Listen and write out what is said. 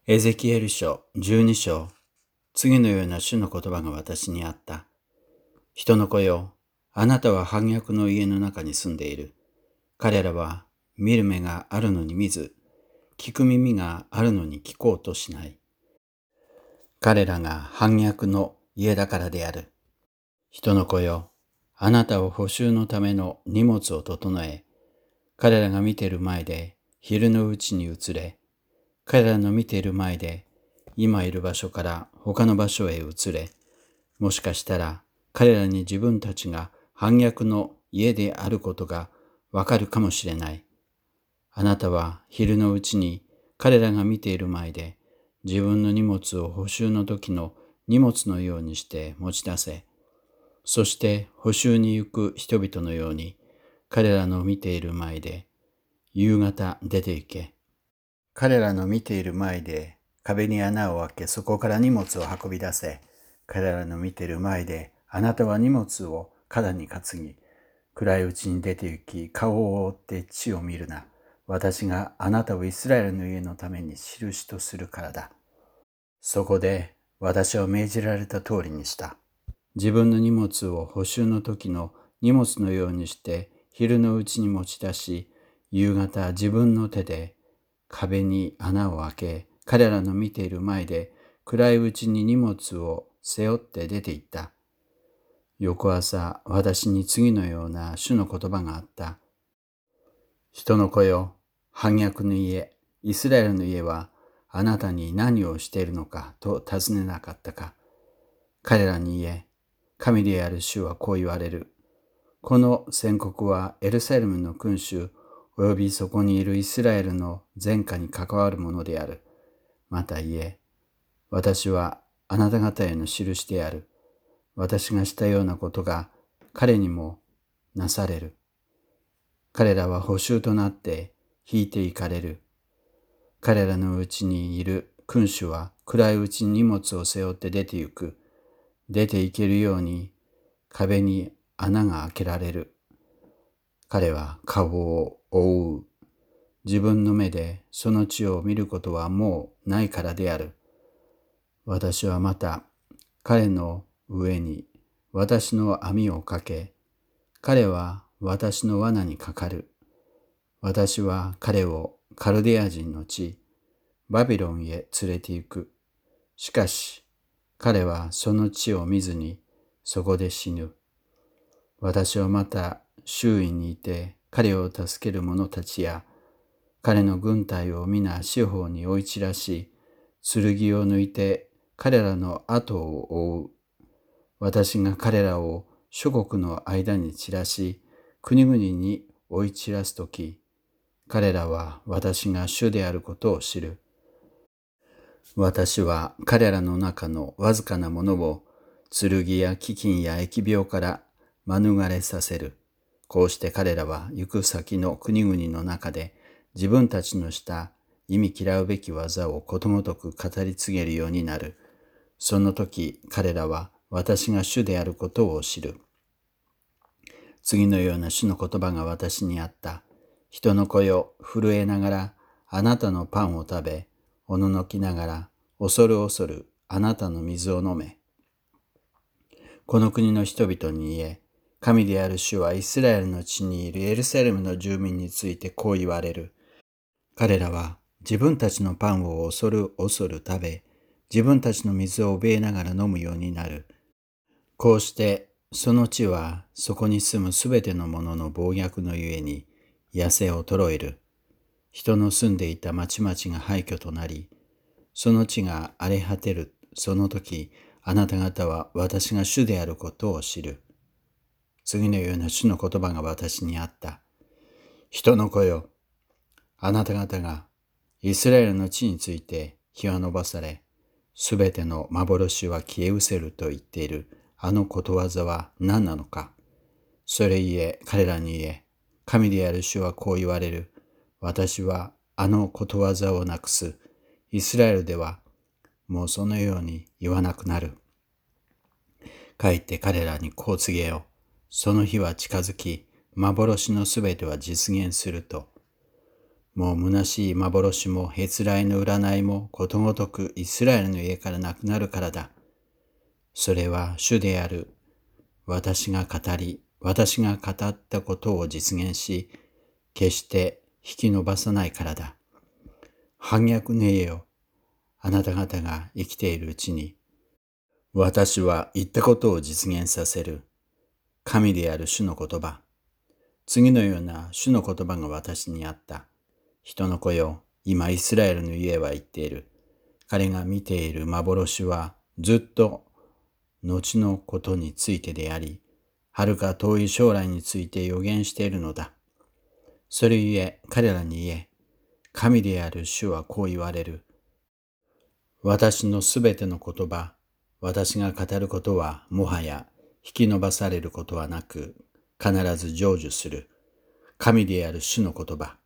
エゼキエル書12章、次のような主の言葉が私にあった。人の子よ、あなたは反逆の家の中に住んでいる。彼らは見る目があるのに見ず、聞く耳があるのに聞こうとしない。彼らが反逆の家だからである。人の子よ、あなたを補修のための荷物を整え、彼らが見ている前で昼のうちに移れ、彼らの見ている前で今いる場所から他の場所へ移れ、もしかしたら彼らに自分たちが反逆の家であることがわかるかもしれない。あなたは昼のうちに彼らが見ている前で自分の荷物を補修の時の荷物のようにして持ち出せ。そして補修に行く人々のように彼らの見ている前で夕方出て行け。彼らの見ている前で壁に穴を開け、そこから荷物を運び出せ。彼らの見ている前であなたは荷物を肩に担ぎ、暗いうちに出て行き、顔を覆って地を見るな。私があなたをイスラエルの家のために印とするからだ。そこで私は命じられた通りにした。自分の荷物を補修の時の荷物のようにして昼のうちに持ち出し、夕方自分の手で壁に穴を開け、彼らの見ている前で暗いうちに荷物を背負って出て行った。翌朝、私に次のような主の言葉があった。人の子よ、反逆の家、イスラエルの家はあなたに何をしているのかと尋ねなかったか。彼らに言え、神である主はこう言われる。この宣告はエルサレムの君主およびそこにいるイスラエルの前科に関わるものである。また言え、私はあなた方への印である。私がしたようなことが彼にもなされる。彼らは捕囚となって引いていかれる。彼らのうちにいる君主は暗いうちに荷物を背負って出て行く。出て行けるように壁に穴が開けられる。彼は顔を覆う。自分の目でその地を見ることはもうないからである。私はまた彼の上に私の網をかけ、彼は私の罠にかかる。私は彼をカルデア人の地、バビロンへ連れて行く。しかし、彼はその地を見ずにそこで死ぬ。私はまた周囲にいて彼を助ける者たちや彼の軍隊を皆四方に追い散らし、剣を抜いて彼らの後を追う。私が彼らを諸国の間に散らし、国々に追い散らすとき、彼らは私が主であることを知る。私は彼らの中のわずかなものを剣や飢饉や疫病から免れさせる。こうして彼らは行く先の国々の中で自分たちのした忌み嫌うべき技をことごとく語り継げるようになる。その時彼らは私が主であることを知る。次のような主の言葉が私にあった。人の子よ、震えながらあなたのパンを食べ、おののきながら恐る恐るあなたの水を飲め。この国の人々に言え、神である主はイスラエルの地にいるエルサレムの住民についてこう言われる。彼らは自分たちのパンを恐る恐る食べ、自分たちの水を怯えながら飲むようになる。こうしてその地はそこに住むすべての者の暴虐のゆえに痩せ衰える。人の住んでいた町々が廃墟となり、その地が荒れ果てる。その時、あなた方は私が主であることを知る。次のような主の言葉が私にあった。人の子よ、あなた方がイスラエルの地について日は伸ばされ、すべての幻は消え失せると言っているあのことわざは何なのか。それゆえ彼らに言え、神である主はこう言われる。私はあのことわざをなくす。イスラエルではもうそのように言わなくなる。かえって彼らにこう告げよ。その日は近づき、幻のすべては実現すると。 もう虚しい幻もへつらいの占いもことごとくイスラエルの家からなくなるからだ。それは主である私が語り、私が語ったことを実現し、決して引き延ばさないからだ。反逆の家よ、あなた方が生きているうちに、私は言ったことを実現させる。神である主の言葉。次のような主の言葉が私にあった。人の子よ、今イスラエルの家は言っている。彼が見ている幻はずっと後のことについてであり、遥か遠い将来について予言しているのだ。それゆえ彼らに言え、神である主はこう言われる。私のすべての言葉、私が語ることはもはや引き延ばされることはなく、必ず成就する。神である主の言葉。